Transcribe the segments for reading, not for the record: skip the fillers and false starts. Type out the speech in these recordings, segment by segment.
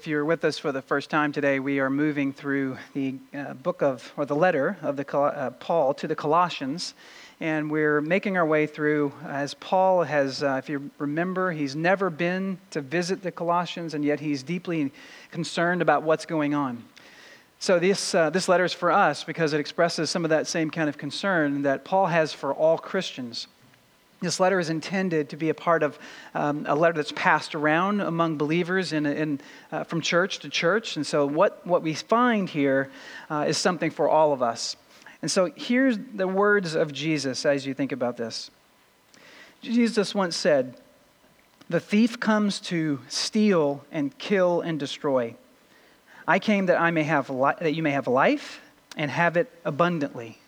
If you're with us for the first time today, we are moving through the the letter of Paul to the Colossians, and we're making our way through as Paul has, if you remember, he's never been to visit the Colossians, and yet he's deeply concerned about what's going on. So this letter is for us because it expresses some of that same kind of concern that Paul has for all Christians. This letter is intended to be a part of a letter that's passed around among believers from church to church. And so what we find here is something for all of us. And so here's the words of Jesus as you think about this. Jesus once said, "The thief comes to steal and kill and destroy. I came that that you may have life and have it abundantly."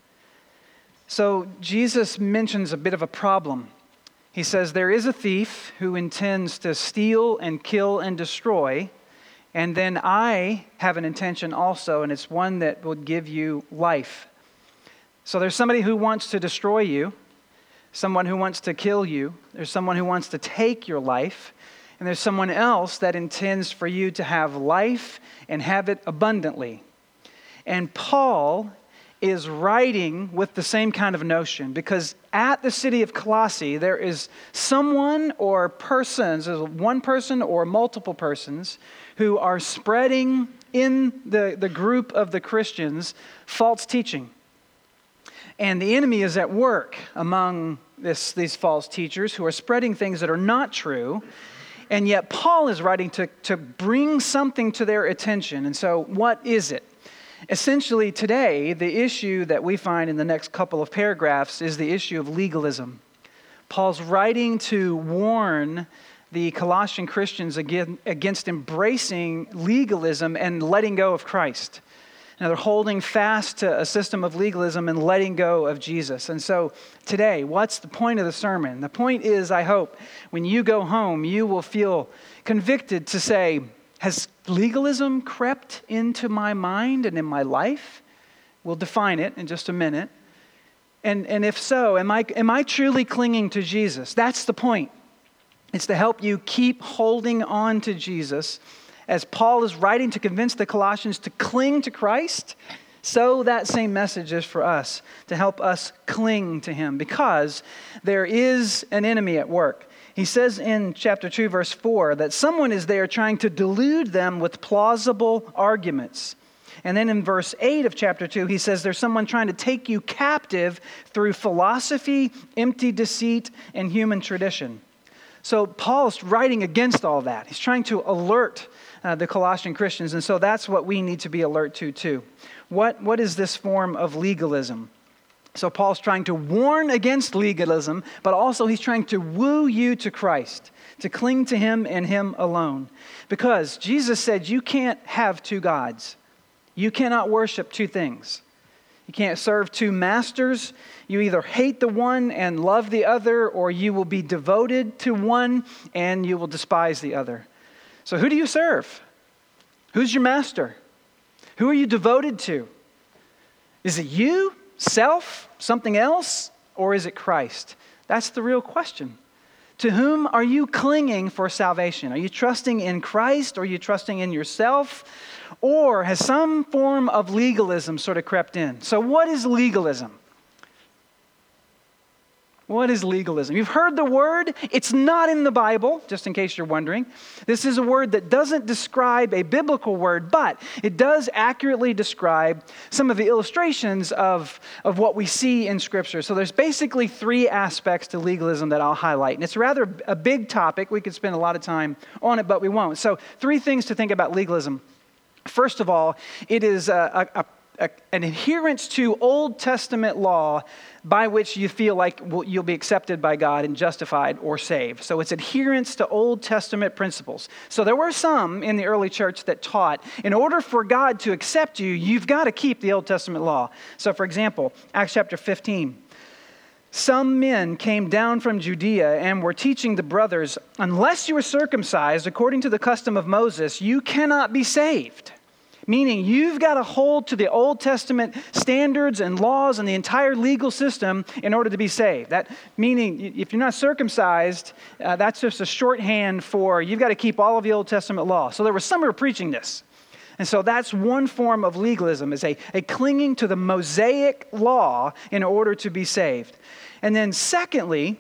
So Jesus mentions a bit of a problem. He says there is a thief who intends to steal and kill and destroy, and then I have an intention also, and it's one that will give you life. So there's somebody who wants to destroy you, someone who wants to kill you, there's someone who wants to take your life, and there's someone else that intends for you to have life and have it abundantly. And Paul is writing with the same kind of notion, because at the city of Colossae, there is someone or persons, one person or multiple persons, who are spreading in the group of the Christians false teaching. And the enemy is at work among these false teachers who are spreading things that are not true. And yet Paul is writing to bring something to their attention. And so what is it? Essentially today, the issue that we find in the next couple of paragraphs is the issue of legalism. Paul's writing to warn the Colossian Christians against embracing legalism and letting go of Christ. Now they're holding fast to a system of legalism and letting go of Jesus. And so today, what's the point of the sermon? The point is, I hope, when you go home, you will feel convicted to say, has legalism crept into my mind and in my life? We'll define it in just a minute. And if so, am I truly clinging to Jesus? That's the point. It's to help you keep holding on to Jesus as Paul is writing to convince the Colossians to cling to Christ. So that same message is for us, to help us cling to Him, because there is an enemy at work. He says in chapter 2, verse 4, that someone is there trying to delude them with plausible arguments. And then in verse 8 of chapter 2, he says there's someone trying to take you captive through philosophy, empty deceit, and human tradition. So Paul's writing against all that. He's trying to alert the Colossian Christians, and so that's what we need to be alert to too. What is this form of legalism? So Paul's trying to warn against legalism, but also he's trying to woo you to Christ, to cling to Him and Him alone. Because Jesus said you can't have two gods. You cannot worship two things. You can't serve two masters. You either hate the one and love the other, or you will be devoted to one and you will despise the other. So who do you serve? Who's your master? Who are you devoted to? Is it you? Self, something else, or is it Christ? That's the real question. To whom are you clinging for salvation? Are you trusting in Christ, or are you trusting in yourself? Or has some form of legalism sort of crept in? So what is legalism? What is legalism? You've heard the word. It's not in the Bible, just in case you're wondering. This is a word that doesn't describe a biblical word, but it does accurately describe some of the illustrations of what we see in Scripture. So there's basically three aspects to legalism that I'll highlight. And it's rather a big topic. We could spend a lot of time on it, but we won't. So three things to think about legalism. First of all, it is an adherence to Old Testament law by which you feel like you'll be accepted by God and justified or saved. So it's adherence to Old Testament principles. So there were some in the early church that taught, in order for God to accept you, you've got to keep the Old Testament law. So for example, Acts chapter 15. Some men came down from Judea and were teaching the brothers, unless you are circumcised according to the custom of Moses, you cannot be saved. Meaning you've got to hold to the Old Testament standards and laws and the entire legal system in order to be saved. That meaning if you're not circumcised, that's just a shorthand for you've got to keep all of the Old Testament law. So there were some who were preaching this. And so that's one form of legalism, is a clinging to the Mosaic law in order to be saved. And then secondly,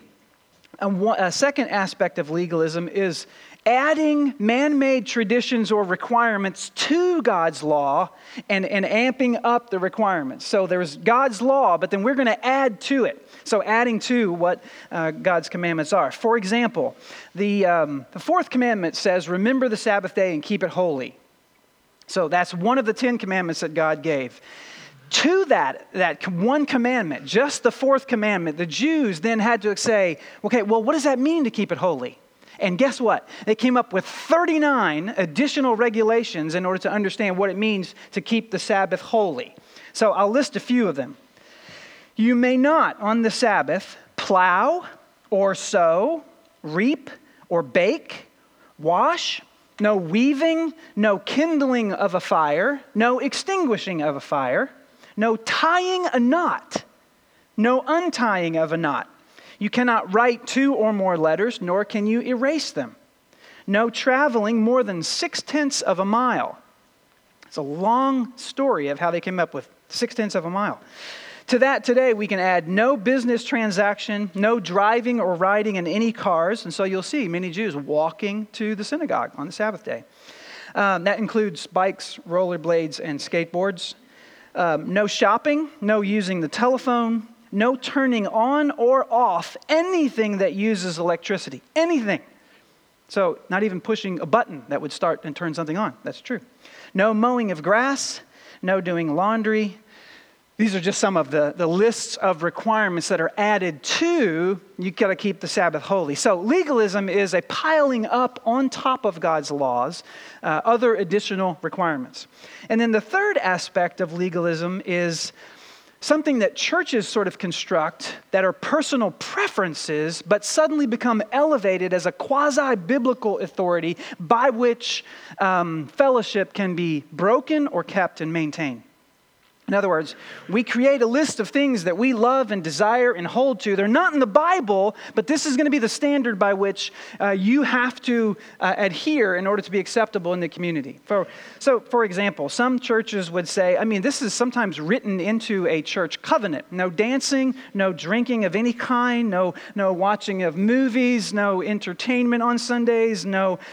a second aspect of legalism is adding man-made traditions or requirements to God's law and amping up the requirements. So there's God's law, but then we're going to add to it. So adding to what God's commandments are. For example, the fourth commandment says, remember the Sabbath day and keep it holy. So that's one of the 10 commandments that God gave. To that one commandment, just the fourth commandment, the Jews then had to say, okay, well, what does that mean to keep it holy? And guess what? They came up with 39 additional regulations in order to understand what it means to keep the Sabbath holy. So I'll list a few of them. You may not on the Sabbath plow or sow, reap or bake, wash, no weaving, no kindling of a fire, no extinguishing of a fire, no tying a knot, no untying of a knot. You cannot write 2 or more letters, nor can you erase them. No traveling more than 6/10 of a mile. It's a long story of how they came up with 6/10 of a mile. To that today, we can add no business transaction, no driving or riding in any cars. And so you'll see many Jews walking to the synagogue on the Sabbath day. That includes bikes, rollerblades, and skateboards. No shopping, no using the telephone, no turning on or off anything that uses electricity. Anything. So not even pushing a button that would start and turn something on. That's true. No mowing of grass, no doing laundry. These are just some of the lists of requirements that are added to, you got to keep the Sabbath holy. So legalism is a piling up on top of God's laws, other additional requirements. And then the third aspect of legalism is something that churches sort of construct that are personal preferences, but suddenly become elevated as a quasi-biblical authority by which fellowship can be broken or kept and maintained. In other words, we create a list of things that we love and desire and hold to. They're not in the Bible, but this is going to be the standard by which you have to adhere in order to be acceptable in the community. So, for example, some churches would say, this is sometimes written into a church covenant. No dancing, no drinking of any kind, no watching of movies, no entertainment on Sundays,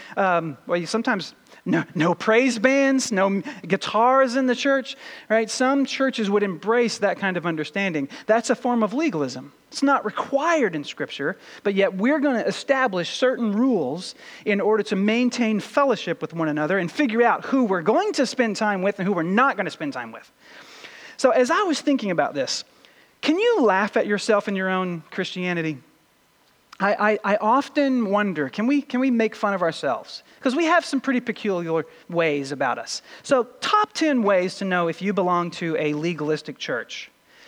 no praise bands, no guitars in the church, right? Some churches would embrace that kind of understanding. That's a form of legalism. It's not required in Scripture, but yet we're going to establish certain rules in order to maintain fellowship with one another and figure out who we're going to spend time with and who we're not going to spend time with. So as I was thinking about this, can you laugh at yourself in your own Christianity? I often wonder, can we make fun of ourselves? Because we have some pretty peculiar ways about us. So top 10 ways to know if you belong to a legalistic church.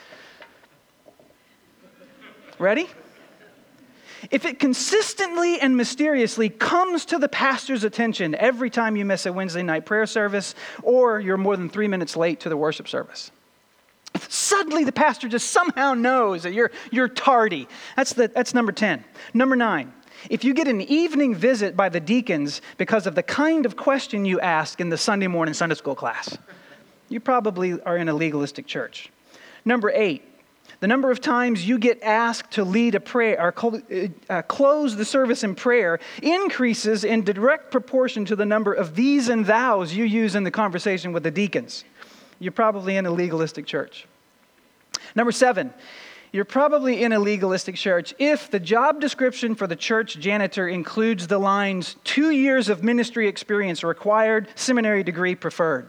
Ready? If it consistently and mysteriously comes to the pastor's attention every time you miss a Wednesday night prayer service or you're more than 3 minutes late to the worship service. Suddenly the pastor just somehow knows that you're tardy. That's number 10. Number 9, if you get an evening visit by the deacons because of the kind of question you ask in the Sunday morning Sunday school class, you probably are in a legalistic church. Number 8, the number of times you get asked to lead a prayer or close the service in prayer increases in direct proportion to the number of these and thous you use in the conversation with the deacons. You're probably in a legalistic church. Number 7, you're probably in a legalistic church if the job description for the church janitor includes the lines, 2 years of ministry experience required, seminary degree preferred.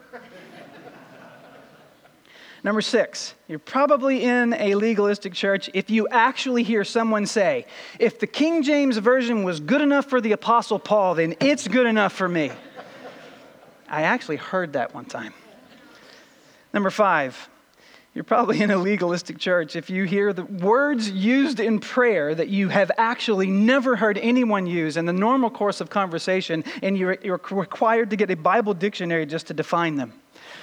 Number 6, you're probably in a legalistic church if you actually hear someone say, if the King James Version was good enough for the Apostle Paul, then it's good enough for me. I actually heard that one time. Number 5, you're probably in a legalistic church if you hear the words used in prayer that you have actually never heard anyone use in the normal course of conversation, and you're required to get a Bible dictionary just to define them.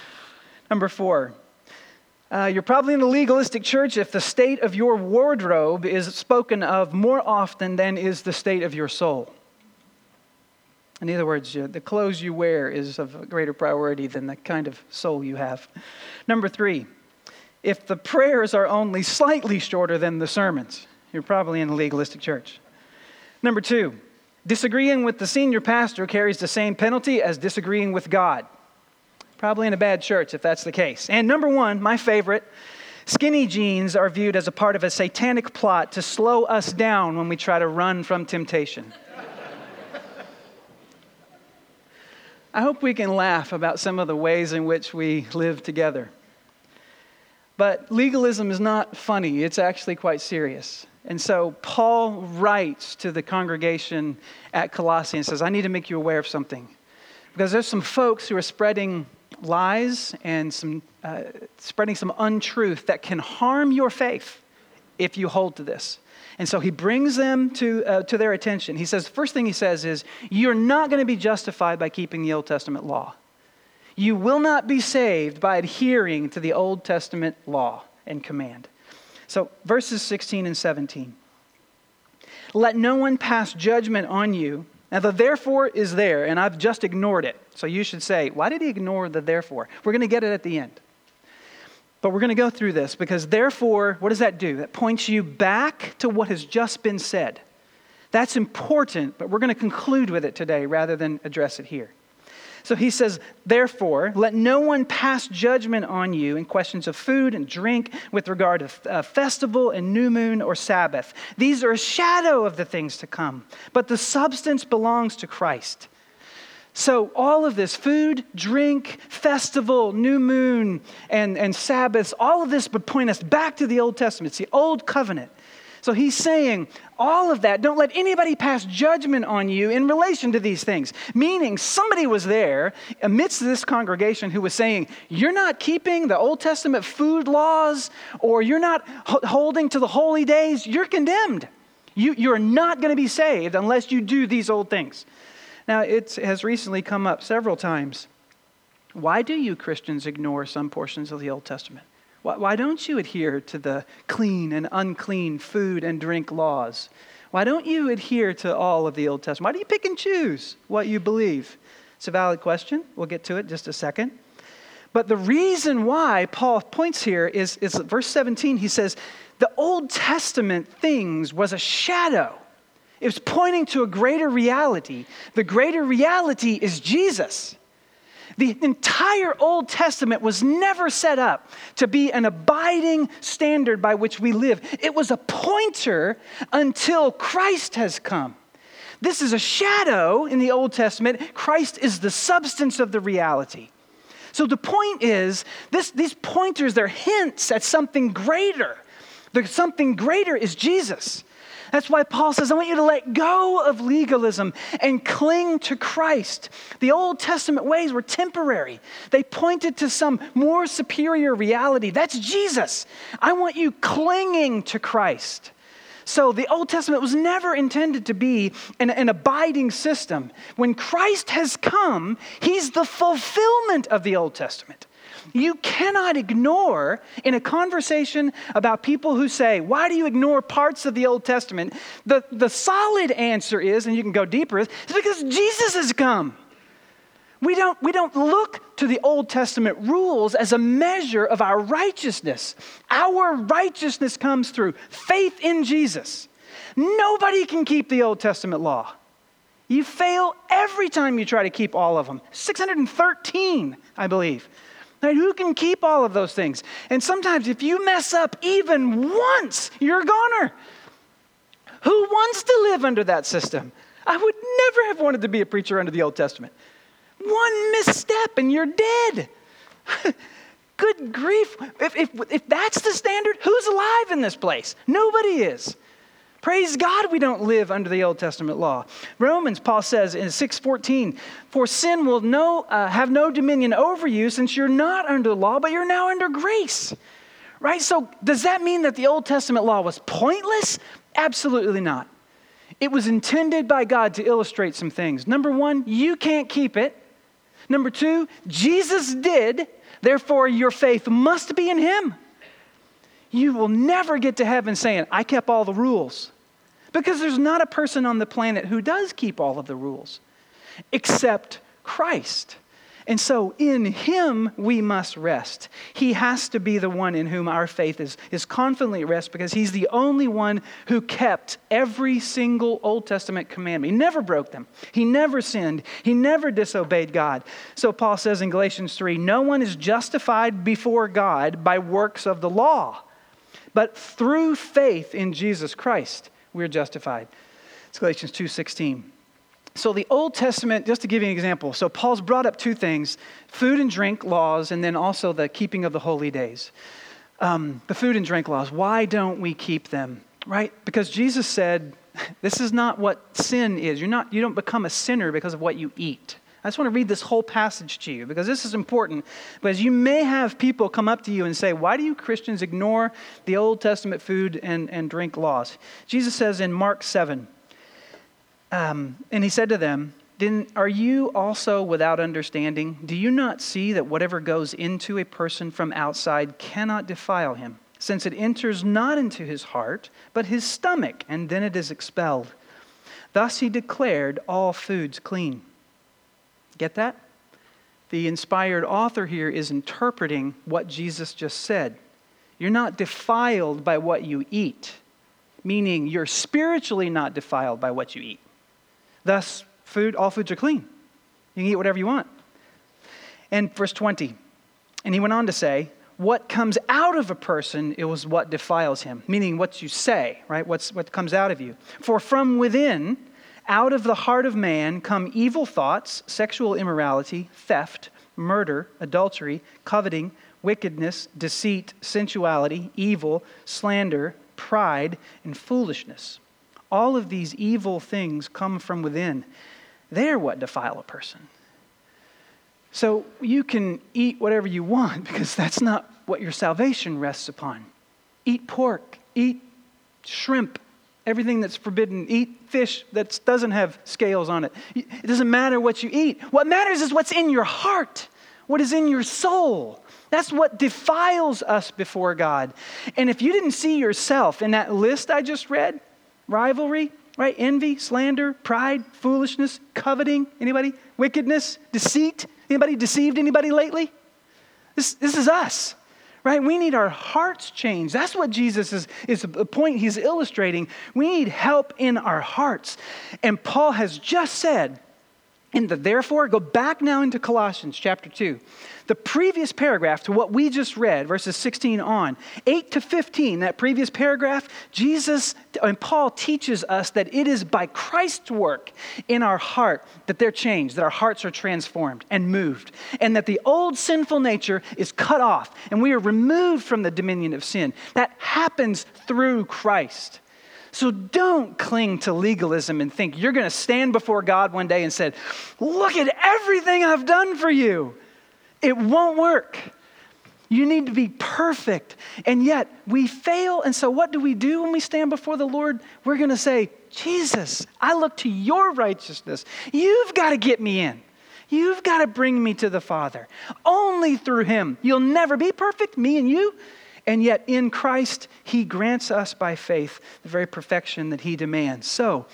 Number 4, you're probably in a legalistic church if the state of your wardrobe is spoken of more often than is the state of your soul. In other words, the clothes you wear is of a greater priority than the kind of soul you have. Number 3, if the prayers are only slightly shorter than the sermons, you're probably in a legalistic church. Number 2, disagreeing with the senior pastor carries the same penalty as disagreeing with God. Probably in a bad church if that's the case. And number 1, my favorite, skinny jeans are viewed as a part of a satanic plot to slow us down when we try to run from temptation. I hope we can laugh about some of the ways in which we live together. But legalism is not funny. It's actually quite serious. And so Paul writes to the congregation at Colossae and says, I need to make you aware of something. Because there's some folks who are spreading lies and spreading some untruth that can harm your faith if you hold to this. And so he brings them to their attention. He says, first thing he says is, you're not going to be justified by keeping the Old Testament law. You will not be saved by adhering to the Old Testament law and command. So verses 16 and 17. Let no one pass judgment on you. Now the therefore is there, and I've just ignored it. So you should say, why did he ignore the therefore? We're going to get it at the end. But we're going to go through this because therefore, what does that do? That points you back to what has just been said. That's important, but we're going to conclude with it today rather than address it here. So he says, therefore, let no one pass judgment on you in questions of food and drink with regard to festival and new moon or Sabbath. These are a shadow of the things to come, but the substance belongs to Christ. So all of this, food, drink, festival, new moon, and Sabbaths, all of this would point us back to the Old Testament. It's the Old Covenant. So he's saying all of that, don't let anybody pass judgment on you in relation to these things. Meaning somebody was there amidst this congregation who was saying, you're not keeping the Old Testament food laws, or you're not holding to the holy days, you're condemned. You're not going to be saved unless you do these old things. Now, it has recently come up several times. Why do you Christians ignore some portions of the Old Testament? Why don't you adhere to the clean and unclean food and drink laws? Why don't you adhere to all of the Old Testament? Why do you pick and choose what you believe? It's a valid question. We'll get to it in just a second. But the reason why Paul points here is verse 17. He says, the Old Testament things was a shadow. It was pointing to a greater reality. The greater reality is Jesus. The entire Old Testament was never set up to be an abiding standard by which we live. It was a pointer until Christ has come. This is a shadow in the Old Testament. Christ is the substance of the reality. So the point is, these pointers, they're hints at something greater. Something greater is Jesus. That's why Paul says, I want you to let go of legalism and cling to Christ. The Old Testament ways were temporary. They pointed to some more superior reality. That's Jesus. I want you clinging to Christ. So the Old Testament was never intended to be an abiding system. When Christ has come, he's the fulfillment of the Old Testament. You cannot ignore, in a conversation about people who say, why do you ignore parts of the Old Testament? The solid answer is, and you can go deeper, is because Jesus has come. We don't look to the Old Testament rules as a measure of our righteousness. Our righteousness comes through faith in Jesus. Nobody can keep the Old Testament law. You fail every time you try to keep all of them. 613, I believe. Right? Who can keep all of those things? And sometimes if you mess up even once, you're a goner. Who wants to live under that system? I would never have wanted to be a preacher under the Old Testament. One misstep and you're dead. Good grief. If that's the standard, who's alive in this place? Nobody is. Praise God we don't live under the Old Testament law. Romans, Paul says in 6:14, for sin will have no dominion over you since you're not under the law, but you're now under grace. Right? So does that mean that the Old Testament law was pointless? Absolutely not. It was intended by God to illustrate some things. Number one, you can't keep it. Number 2, Jesus did, therefore your faith must be in him. You will never get to heaven saying, I kept all the rules. Because there's not a person on the planet who does keep all of the rules, except Christ. And so in him we must rest. He has to be the one in whom our faith is confidently at rest, because he's the only one who kept every single Old Testament commandment. He never broke them. He never sinned. He never disobeyed God. So Paul says in Galatians 3, no one is justified before God by works of the law, but through faith in Jesus Christ, we're justified. It's Galatians 2:16. So the Old Testament, just to give you an example, so Paul's brought up 2 things, food and drink laws, and then also the keeping of the holy days. The food and drink laws, why don't we keep them, right? Because Jesus said, this is not what sin is. You don't become a sinner because of what you eat. I just want to read this whole passage to you because this is important. Because you may have people come up to you and say, why do you Christians ignore the Old Testament food and drink laws? Jesus says in Mark 7, and he said to them, are you also without understanding? Do you not see that whatever goes into a person from outside cannot defile him, since it enters not into his heart, but his stomach, and then it is expelled? Thus he declared all foods clean. Get that? The inspired author here is interpreting what Jesus just said. You're not defiled by what you eat, meaning you're spiritually not defiled by what you eat. Thus, all foods are clean. You can eat whatever you want. And verse 20, and he went on to say, what comes out of a person, it was what defiles him, meaning what you say, right? What comes out of you. For from within, out of the heart of man come evil thoughts, sexual immorality, theft, murder, adultery, coveting, wickedness, deceit, sensuality, evil, slander, pride, and foolishness. All of these evil things come from within. They're what defile a person. So you can eat whatever you want because that's not what your salvation rests upon. Eat pork, eat shrimp, everything that's forbidden. Eat fish that doesn't have scales on it. It doesn't matter what you eat. What matters is what's in your heart, what is in your soul. That's what defiles us before God. And if you didn't see yourself in that list I just read, rivalry, right? Envy, slander, pride, foolishness, coveting. Anybody? Wickedness, deceit. Anybody deceived anybody lately? This is us, right? We need our hearts changed. That's what Jesus is the point he's illustrating. We need help in our hearts. And Paul has just said, therefore, go back now into Colossians chapter 2. The previous paragraph to what we just read, verses 16 on, 8 to 15, that previous paragraph, Jesus and Paul teaches us that it is by Christ's work in our heart that they're changed, that our hearts are transformed and moved, and that the old sinful nature is cut off, and we are removed from the dominion of sin. That happens through Christ. So don't cling to legalism and think you're going to stand before God one day and say, look at everything I've done for you. It won't work. You need to be perfect. And yet we fail. And so what do we do when we stand before the Lord? We're going to say, Jesus, I look to your righteousness. You've got to get me in. You've got to bring me to the Father. Only through him. You'll never be perfect, me and you. And yet in Christ, he grants us by faith the very perfection that he demands. So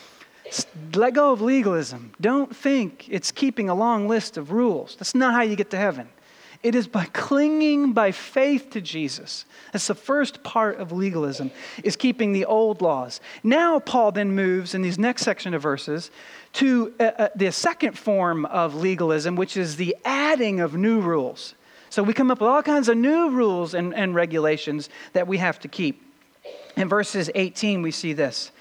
let go of legalism. Don't think it's keeping a long list of rules. That's not how you get to heaven. It is by clinging by faith to Jesus. That's the first part of legalism, is keeping the old laws. Now Paul then moves in these next section of verses to the second form of legalism, which is the adding of new rules. So we come up with all kinds of new rules and regulations that we have to keep. In verses 18, we see this.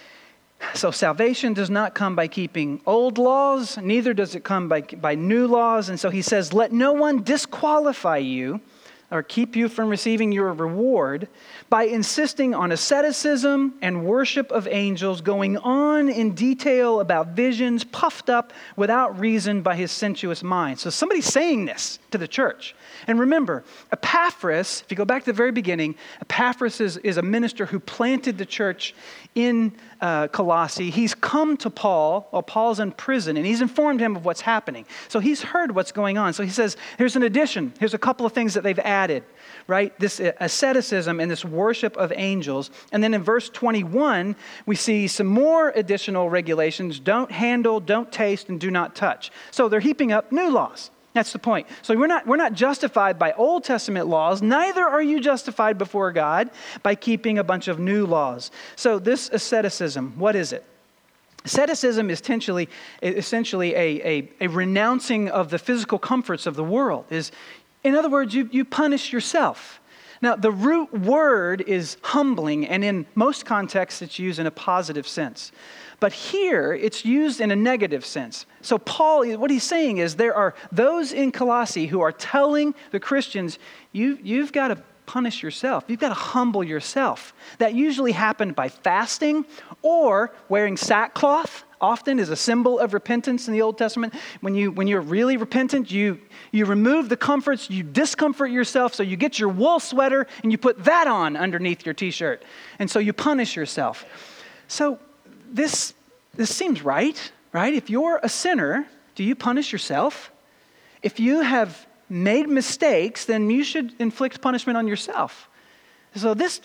So salvation does not come by keeping old laws, neither does it come by new laws. And so he says, let no one disqualify you or keep you from receiving your reward by insisting on asceticism and worship of angels, going on in detail about visions, puffed up without reason by his sensuous mind. So somebody's saying this to the church. And remember, Epaphras, if you go back to the very beginning, Epaphras is a minister who planted the church in Colossae. He's come to Paul while Paul's in prison, and he's informed him of what's happening. So he's heard what's going on. So he says, here's an addition. Here's a couple of things that they've added, right? This asceticism and this worship of angels. And then in verse 21, we see some more additional regulations. Don't handle, don't taste, and do not touch. So they're heaping up new laws. That's the point. So we're not justified by Old Testament laws. Neither are you justified before God by keeping a bunch of new laws. So this asceticism, what is it? Asceticism is essentially a renouncing of the physical comforts of the world. In other words, you punish yourself. Now, the root word is humbling, and in most contexts, it's used in a positive sense. But here, it's used in a negative sense. So Paul, what he's saying is there are those in Colossae who are telling the Christians, you've got to punish yourself. You've got to humble yourself. That usually happened by fasting or wearing sackcloth. Often is a symbol of repentance in the Old Testament. When you're really repentant, you remove the comforts, you discomfort yourself, so you get your wool sweater and you put that on underneath your t-shirt. And so you punish yourself. So this seems right? If you're a sinner, do you punish yourself? If you have made mistakes, then you should inflict punishment on yourself. So this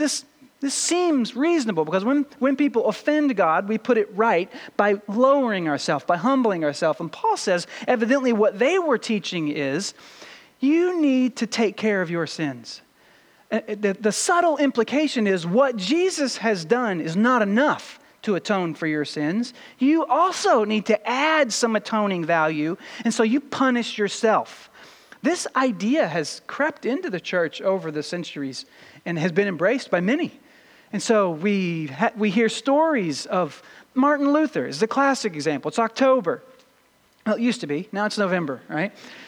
seems reasonable, because when people offend God, we put it right by lowering ourselves, by humbling ourselves. And Paul says, evidently what they were teaching is, you need to take care of your sins. The subtle implication is what Jesus has done is not enough to atone for your sins. You also need to add some atoning value, and so you punish yourself. This idea has crept into the church over the centuries and has been embraced by many. And so we hear stories of Martin Luther is the classic example. It's October. Well, it used to be. Now it's November, right?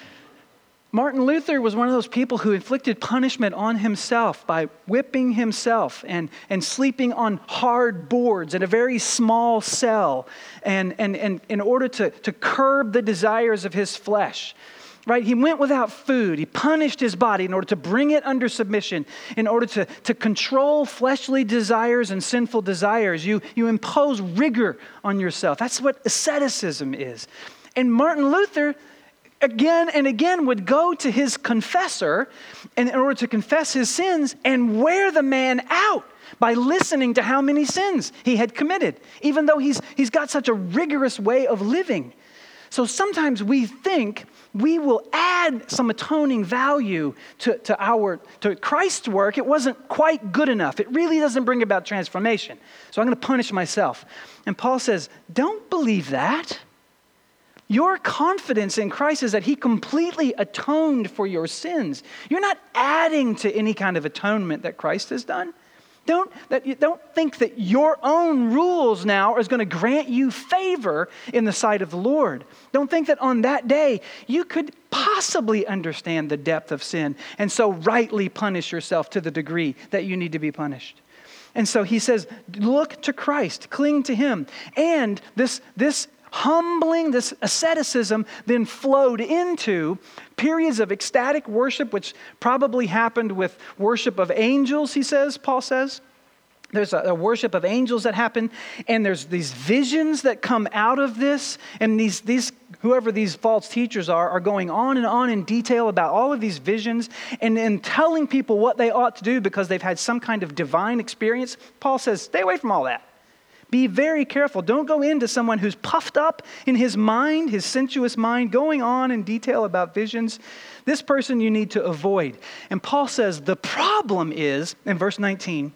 Martin Luther was one of those people who inflicted punishment on himself by whipping himself and sleeping on hard boards in a very small cell and in order to curb the desires of his flesh. Right? He went without food. He punished his body in order to bring it under submission, in order to control fleshly desires and sinful desires. You impose rigor on yourself. That's what asceticism is. And Martin Luther, again and again, would go to his confessor in order to confess his sins and wear the man out by listening to how many sins he had committed, even though he's got such a rigorous way of living. So sometimes we think we will add some atoning value to Christ's work. It wasn't quite good enough. It really doesn't bring about transformation. So I'm going to punish myself. And Paul says, don't believe that. Your confidence in Christ is that he completely atoned for your sins. You're not adding to any kind of atonement that Christ has done. Don't think that your own rules now is going to grant you favor in the sight of the Lord. Don't think that on that day you could possibly understand the depth of sin and so rightly punish yourself to the degree that you need to be punished. And so he says, look to Christ, cling to him. And this humbling, this asceticism then flowed into periods of ecstatic worship, which probably happened with worship of angels, Paul says. There's a worship of angels that happen, and there's these visions that come out of this, and these whoever these false teachers are going on in detail about all of these visions, and telling people what they ought to do because they've had some kind of divine experience. Paul says, stay away from all that. Be very careful. Don't go into someone who's puffed up in his mind, his sensuous mind, going on in detail about visions. This person you need to avoid. And Paul says the problem is, in verse 19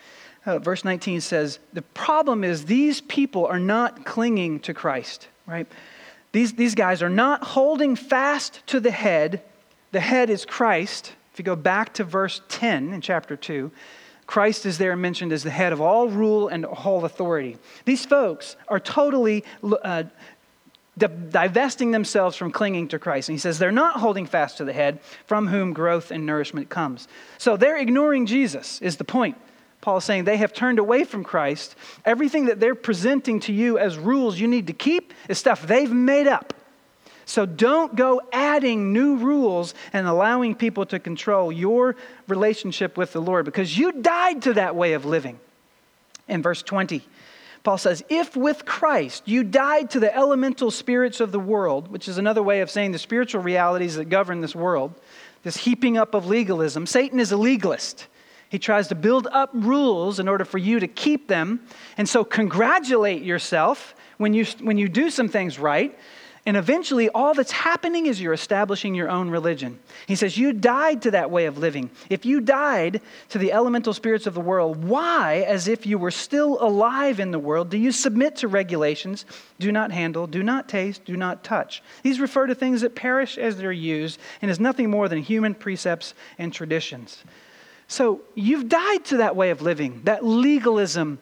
says, the problem is these people are not clinging to Christ, right? These guys are not holding fast to the head. The head is Christ. If you go back to verse 10 in chapter 2, Christ is there mentioned as the head of all rule and all authority. These folks are totally divesting themselves from clinging to Christ. And he says they're not holding fast to the head, from whom growth and nourishment comes. So they're ignoring Jesus is the point. Paul is saying they have turned away from Christ. Everything that they're presenting to you as rules you need to keep is stuff they've made up. So don't go adding new rules and allowing people to control your relationship with the Lord, because you died to that way of living. In verse 20, Paul says, if with Christ you died to the elemental spirits of the world, which is another way of saying the spiritual realities that govern this world, this heaping up of legalism. Satan is a legalist. He tries to build up rules in order for you to keep them. And so congratulate yourself when you do some things right. And eventually all that's happening is you're establishing your own religion. He says you died to that way of living. If you died to the elemental spirits of the world, why, as if you were still alive in the world, do you submit to regulations? Do not handle, do not taste, do not touch. These refer to things that perish as they're used and is nothing more than human precepts and traditions. So you've died to that way of living, that legalism,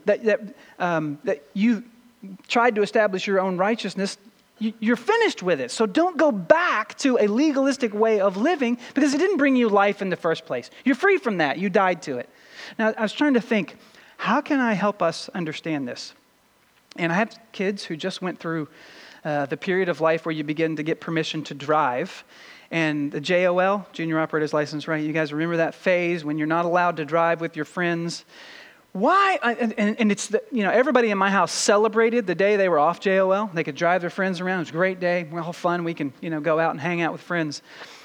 that you tried to establish your own righteousness. You're finished with it. So don't go back to a legalistic way of living, because it didn't bring you life in the first place. You're free from that. You died to it. Now, I was trying to think, how can I help us understand this? And I have kids who just went through the period of life where you begin to get permission to drive. And the JOL, Junior Operator's License, right? You guys remember that phase when you're not allowed to drive with your friends? Why? And it's, everybody in my house celebrated the day they were off JOL. They could drive their friends around. It was a great day. We're all fun. We can, go out and hang out with friends.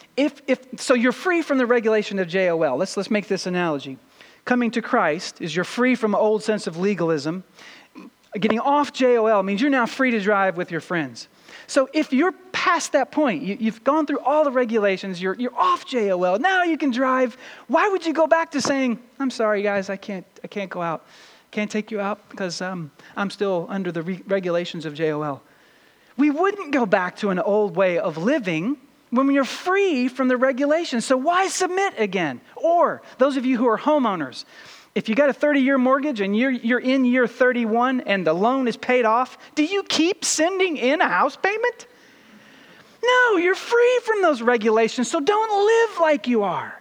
So you're free from the regulation of JOL. Let's make this analogy. Coming to Christ is you're free from an old sense of legalism. Getting off JOL means you're now free to drive with your friends. So if you're past that point, you've gone through all the regulations, you're off JOL, now you can drive. Why would you go back to saying, I'm sorry guys, I can't go out. Can't take you out because I'm still under the regulations of JOL. We wouldn't go back to an old way of living when you're free from the regulations. So why submit again? Or those of you who are homeowners, if you got a 30-year mortgage and you're in year 31 and the loan is paid off, do you keep sending in a house payment? No, you're free from those regulations, so don't live like you are.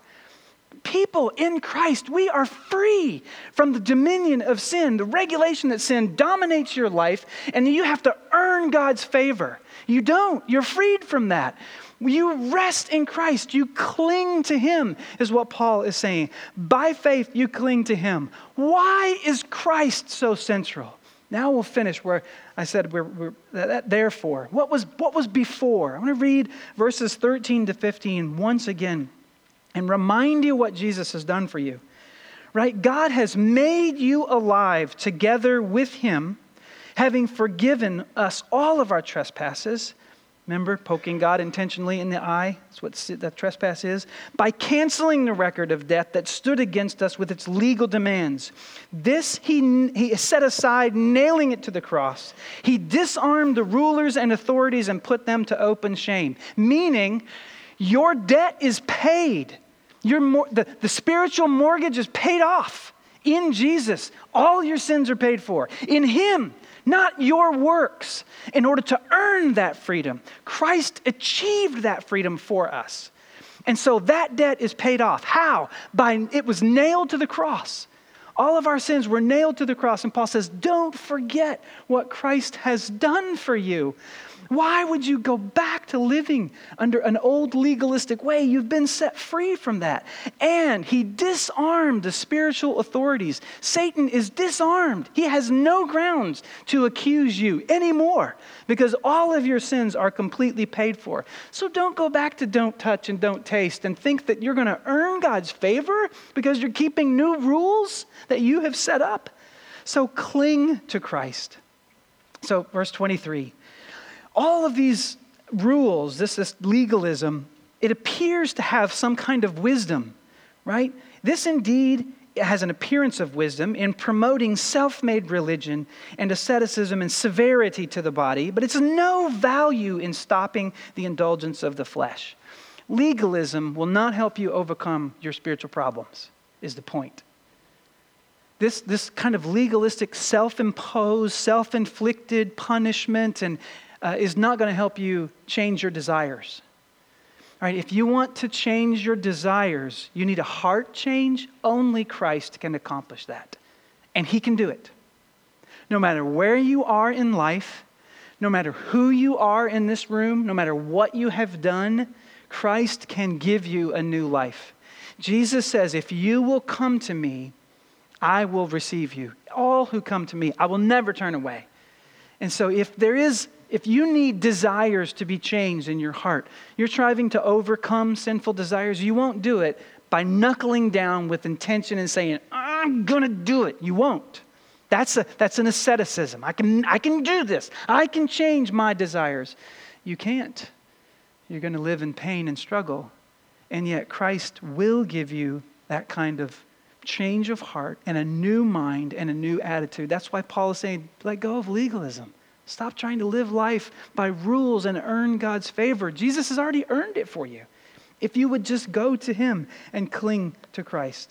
People in Christ, we are free from the dominion of sin, the regulation that sin dominates your life, and you have to earn God's favor. You don't. You're freed from that. You rest in Christ. You cling to Him, is what Paul is saying. By faith, you cling to Him. Why is Christ so central? Now we'll finish where I said therefore. What was before? I want to read verses 13 to 15 once again and remind you what Jesus has done for you. Right? God has made you alive together with Him, having forgiven us all of our trespasses. Remember, poking God intentionally in the eye? That's what the trespass is. By canceling the record of debt that stood against us with its legal demands. This he set aside, nailing it to the cross. He disarmed the rulers and authorities and put them to open shame. Meaning, your debt is paid. The spiritual mortgage is paid off in Jesus. All your sins are paid for. In Him. Not your works, in order to earn that freedom. Christ achieved that freedom for us. And so that debt is paid off. How? It was nailed to the cross. All of our sins were nailed to the cross. And Paul says, don't forget what Christ has done for you. Why would you go back to living under an old legalistic way? You've been set free from that. And He disarmed the spiritual authorities. Satan is disarmed. He has no grounds to accuse you anymore because all of your sins are completely paid for. So don't go back to don't touch and don't taste and think that you're going to earn God's favor because you're keeping new rules that you have set up. So cling to Christ. So verse 23. All of these rules, this legalism, it appears to have some kind of wisdom, right? This indeed has an appearance of wisdom in promoting self-made religion and asceticism and severity to the body, but it's no value in stopping the indulgence of the flesh. Legalism will not help you overcome your spiritual problems, is the point. This kind of legalistic, self-imposed, self-inflicted punishment and is not going to help you change your desires. All right, if you want to change your desires, you need a heart change. Only Christ can accomplish that. And He can do it. No matter where you are in life, no matter who you are in this room, no matter what you have done, Christ can give you a new life. Jesus says, if you will come to me, I will receive you. All who come to me, I will never turn away. And so if you need desires to be changed in your heart, you're striving to overcome sinful desires, you won't do it by knuckling down with intention and saying, I'm going to do it. You won't. That's an asceticism. I can do this. I can change my desires. You can't. You're going to live in pain and struggle. And yet Christ will give you that kind of change of heart and a new mind and a new attitude. That's why Paul is saying, let go of legalism. Stop trying to live life by rules and earn God's favor. Jesus has already earned it for you. If you would just go to Him and cling to Christ.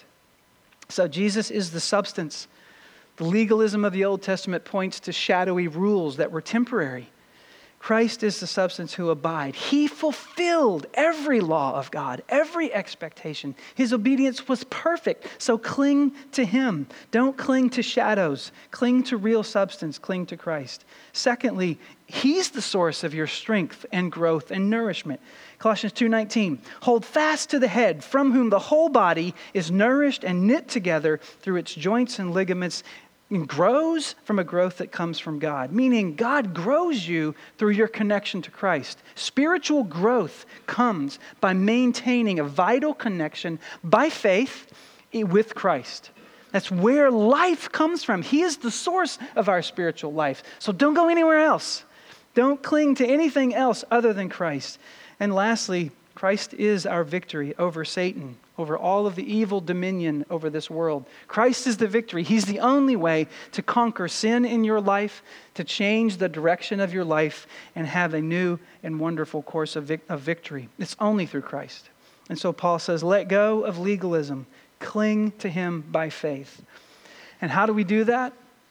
So Jesus is the substance. The legalism of the Old Testament points to shadowy rules that were temporary. Christ is the substance who abide. He fulfilled every law of God, every expectation. His obedience was perfect. So cling to Him. Don't cling to shadows. Cling to real substance. Cling to Christ. Secondly, He's the source of your strength and growth and nourishment. Colossians 2:19, hold fast to the head, from whom the whole body is nourished and knit together through its joints and ligaments, and grows from a growth that comes from God. Meaning God grows you through your connection to Christ. Spiritual growth comes by maintaining a vital connection by faith with Christ. That's where life comes from. He is the source of our spiritual life. So don't go anywhere else. Don't cling to anything else other than Christ. And lastly, Christ is our victory over Satan, over all of the evil dominion over this world. Christ is the victory. He's the only way to conquer sin in your life, to change the direction of your life, and have a new and wonderful course of victory. It's only through Christ. And so Paul says, let go of legalism. Cling to Him by faith. And how do we do that?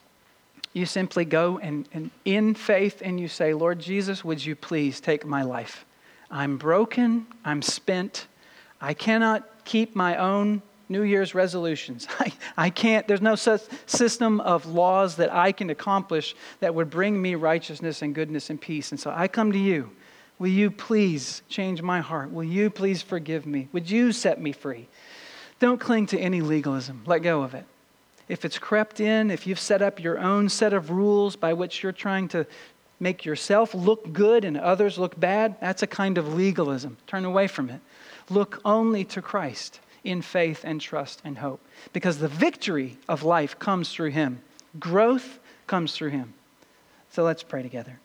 You simply go and in faith and you say, Lord Jesus, would you please take my life? I'm broken. I'm spent. I cannot keep my own New Year's resolutions. I can't. There's no such system of laws that I can accomplish that would bring me righteousness and goodness and peace. And so I come to you. Will you please change my heart? Will you please forgive me? Would you set me free? Don't cling to any legalism. Let go of it. If it's crept in, if you've set up your own set of rules by which you're trying to make yourself look good and others look bad, that's a kind of legalism. Turn away from it. Look only to Christ in faith and trust and hope. Because the victory of life comes through Him. Growth comes through Him. So let's pray together.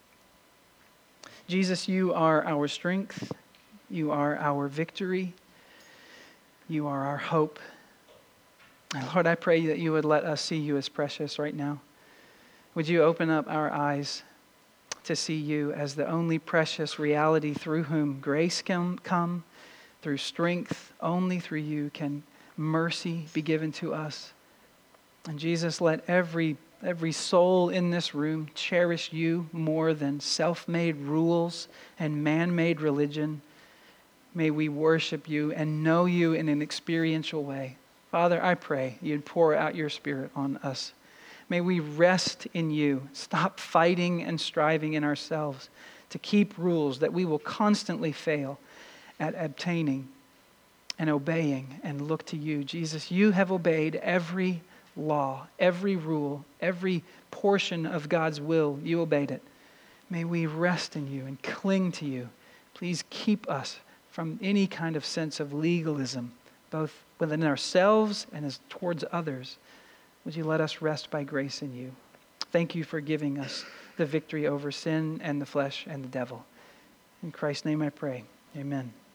Jesus, you are our strength. You are our victory. You are our hope. And Lord, I pray that you would let us see you as precious right now. Would you open up our eyes to see you as the only precious reality through whom grace can come, through strength, only through you can mercy be given to us. And Jesus, let every soul in this room cherish you more than self-made rules and man-made religion. May we worship you and know you in an experiential way. Father, I pray you'd pour out your Spirit on us. May we rest in you. Stop fighting and striving in ourselves to keep rules that we will constantly fail at obtaining and obeying, and look to you. Jesus, you have obeyed every law, every rule, every portion of God's will. You obeyed it. May we rest in you and cling to you. Please keep us from any kind of sense of legalism, both within ourselves and as towards others. Would you let us rest by grace in you? Thank you for giving us the victory over sin and the flesh and the devil. In Christ's name I pray. Amen.